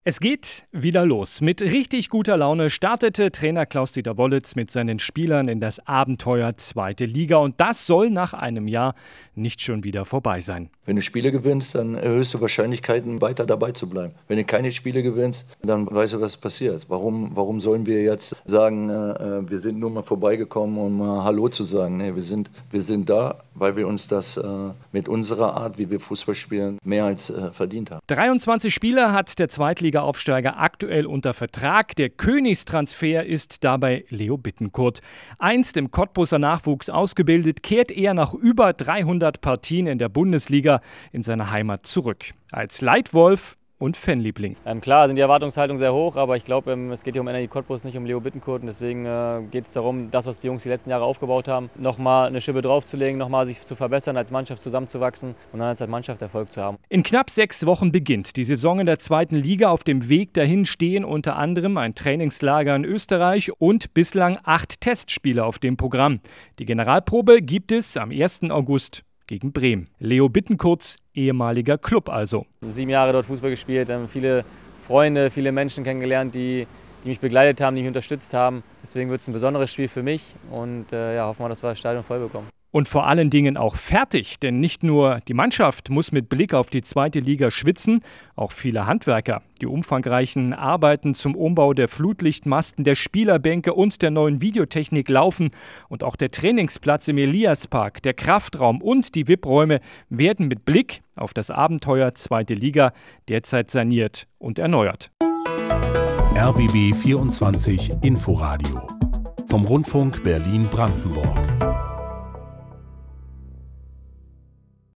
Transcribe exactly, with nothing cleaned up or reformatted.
Es geht wieder los. Mit richtig guter Laune startete Trainer Klaus-Dieter Wollitz mit seinen Spielern in das Abenteuer zweite Liga. Und das soll nach einem Jahr nicht schon wieder vorbei sein. Wenn du Spiele gewinnst, dann erhöhst du Wahrscheinlichkeiten, weiter dabei zu bleiben. Wenn du keine Spiele gewinnst, dann weißt du, was passiert. Warum, warum sollen wir jetzt sagen, äh, wir sind nur mal vorbeigekommen, um mal Hallo zu sagen? Nee, wir sind, wir sind da, weil wir uns das äh, mit unserer Art, wie wir Fußball spielen, mehr als äh, verdient haben. dreiundzwanzig Spieler hat der Zweitliga-Aufsteiger aktuell unter Vertrag. Der Königstransfer ist dabei Leo Bittencourt. Einst im Cottbuser Nachwuchs ausgebildet, kehrt er nach über dreihundert Partien in der Bundesliga in seine Heimat zurück. Als Leitwolf und Fanliebling. Ähm, klar sind die Erwartungshaltungen sehr hoch, aber ich glaube, ähm, es geht hier um N R I Cottbus, nicht um Leo Bittencourt. Und deswegen äh, geht es darum, das, was die Jungs die letzten Jahre aufgebaut haben, nochmal eine Schippe draufzulegen, nochmal sich zu verbessern, als Mannschaft zusammenzuwachsen und dann als Mannschaft Erfolg zu haben. In knapp sechs Wochen beginnt die Saison in der zweiten Liga. Auf dem Weg dahin stehen unter anderem ein Trainingslager in Österreich und bislang acht Testspiele auf dem Programm. Die Generalprobe gibt es am ersten August gegen Bremen. Leo Bittencourts ehemaliger Club also. Sieben Jahre dort Fußball gespielt, viele Freunde, viele Menschen kennengelernt, die, die mich begleitet haben, die mich unterstützt haben. Deswegen wird es ein besonderes Spiel für mich und äh, ja, hoffen wir, dass wir das Stadion voll bekommen. Und vor allen Dingen auch fertig, denn nicht nur die Mannschaft muss mit Blick auf die zweite Liga schwitzen, auch viele Handwerker. Die umfangreichen Arbeiten zum Umbau der Flutlichtmasten, der Spielerbänke und der neuen Videotechnik laufen und auch der Trainingsplatz im Eliaspark, der Kraftraum und die V I P-Räume werden mit Blick auf das Abenteuer zweite Liga derzeit saniert und erneuert. R B B vierundzwanzig Inforadio vom Rundfunk Berlin-Brandenburg.